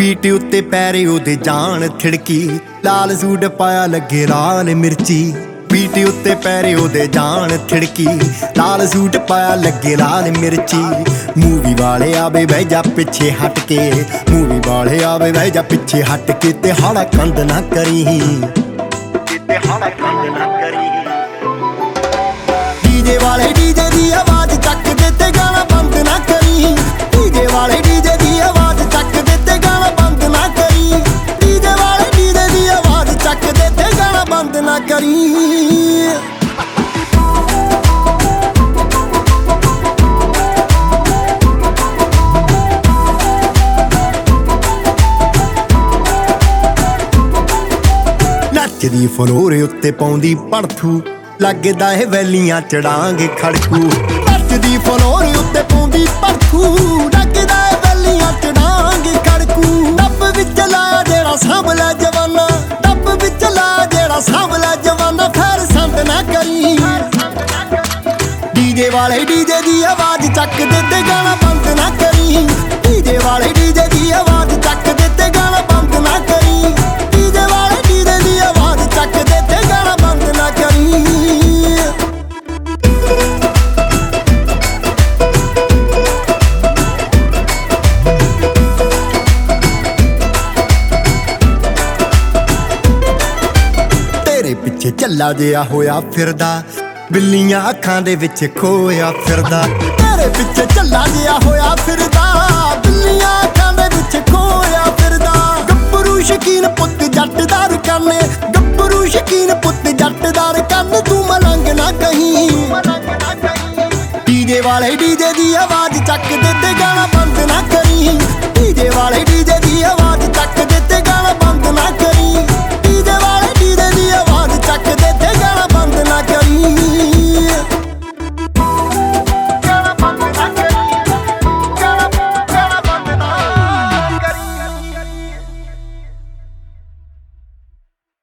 PT ਉੱਤੇ ਪੈਰੇ ਉਹਦੇ ਜਾਨ ਥਿੜਕੀ, ਲਾਲ ਸੂਟ ਪਾਇਆ ਲੱਗੇ ਲਾਲ ਮਿਰਚੀ। ਪੀਟੀ ਉੱਤੇ ਪੈਰੇ ਉਹਦੇ ਜਾਨ ਥਿੜਕੀ, ਲਾਲ ਸੂਟ ਪਾਇਆ ਲੱਗੇ ਲਾਲ ਮਿਰਚੀ। ਮੂਵੀ ਵਾਲੇ ਆਵੇ ਬਹਿ ਜਾ ਪਿੱਛੇ ਹਟ ਕੇ, ਮੂਵੀ ਵਾਲੇ ਆਵੇ ਬਹਿ ਜਾ ਪਿੱਛੇ ਹਟ ਕੇ, ਤੇ ਹਾਲਾ ਕੰਧ ਨਾ ਕਰੀ, ਤੇ ਹਾਲਾ ਕੰਧ ਨਾ ਕਰੀ। ਡੀਜੇ ਵਾਲੇ ਡੀਜੇ ਦੀ ਆਵਾਜ਼ ਚੱਕ ਦੇ ਤੇ ਗਾਣਾ ਬੰਦ ਨਾ ਕਰੀ, ਡੀਜੇ ਵਾਲੇ ਡੀਜੇ ਦੀ ਆਵਾਜ਼ ਚੱਕ ਦੇ ਤੇ ਗਾਣਾ ਬੰਦ ਨਾ ਕਰੀ, ਡੀਜੇ ਵਾਲੇ ਡੀਜੇ ਦੀ ਆਵਾਜ਼ ਚੱਕ ਦੇ ਤੇ ਗਾਣਾ ਬੰਦ ਨਾ ਕਰੀ। ਨੱਚਦੀ ਫਲੋਰੇ ਉੱਤੇ ਪਾਉਂਦੀ ਪੜਥੂ, ਲੱਗਦਾ ਏ ਵੈਲੀਆਂ ਚੜਾਂਗੇ ਖੜਕੂ। ਨੱਚਦੀ ਫਲੋਰੇ ਉੱਤੇ ਪਾਉਂਦੀ ਪੜਥੂ, ਲੱਗਦਾ ਏ ਵੈਲੀਆਂ ਚੜਾਂਗੇ ਖੜਕੂ। ਡੱਬ ਵਿੱਚ ਲਾ ਜਿਹੜਾ ਸਾਂਭਲਾ ਜਵਾਨਾ, ਡੱਬ ਵਿੱਚ ਲਾ ਜਿਹੜਾ ਸਾਂਭਲਾ ਜਵਾਨਾ, ਫੇਰ ਸੰਦ ਨਾ ਕਰੀ। ਡੀਜੇ ਵਾਲੇ ਡੀਜੇ ਦੀ ਆਵਾਜ਼ ਚੱਕ ਦੇ ਤੇ ਗਾਣਾ ਬੰਦ ਨਾ ਕਰੀ, ਡੀਜੇ ਵਾਲੇ ਡੀਜੇ ਦੀ ਆਵਾਜ਼ ਚੱਕ ਦੇ ਤੇ ਗਾਣਾ ਬੰਦ ਨਾ ਕਰੀ, ਡੀਜੇ ਵਾਲੇ ਡੀਜੇ ਦੀ ਆਵਾਜ਼ ਚੱਕ ਦੇ ਤੇ ਗਾਣਾ ਬੰਦ ਨਾ ਕਰੀ। ਤੇਰੇ ਪਿੱਛੇ ਝੱਲਾ ਜਿਹਾ ਹੋਇਆ ਫਿਰਦਾ, ਬਿੱਲੀਆਂ ਅੱਖਾਂ ਦੇ ਵਿੱਚ ਖੋਇਆ ਫਿਰਦਾ। ਤੇਰੇ ਪਿੱਛੇ ਝੱਲਾ ਜਿਹਾ ਹੋਇਆ ਫਿਰਦਾ, ਬਿੱਲੀਆਂ ਅੱਖਾਂ ਦੇ ਵਿੱਚ ਖੋਇਆ ਫਿਰਦਾ। ਗੱਭਰੂ ਸ਼ਕੀਨ ਪੁੱਤ ਜੱਟਦਾਰ ਕੰਨ, ਗੱਭਰੂ ਸ਼ਕੀਨ ਪੁੱਤ ਜੱਟਦਾਰ ਕੰਨ, ਤੂੰ ਮਲੰਗ ਨਾ ਕਹੀਂ। ਡੀਜੇ ਵਾਲੇ ਡੀਜੇ ਦੀ ਆਵਾਜ਼ ਚੱਕ ਦੇ ਤੇ ਗਾਣਾ ਬੰਦ ਨਾ ਕਰੀ, ਡੀਜੇ ਵਾਲੇ ਡੀਜੇ ਦੀ ਆਵਾਜ਼ ਚੱਕ ਦੇ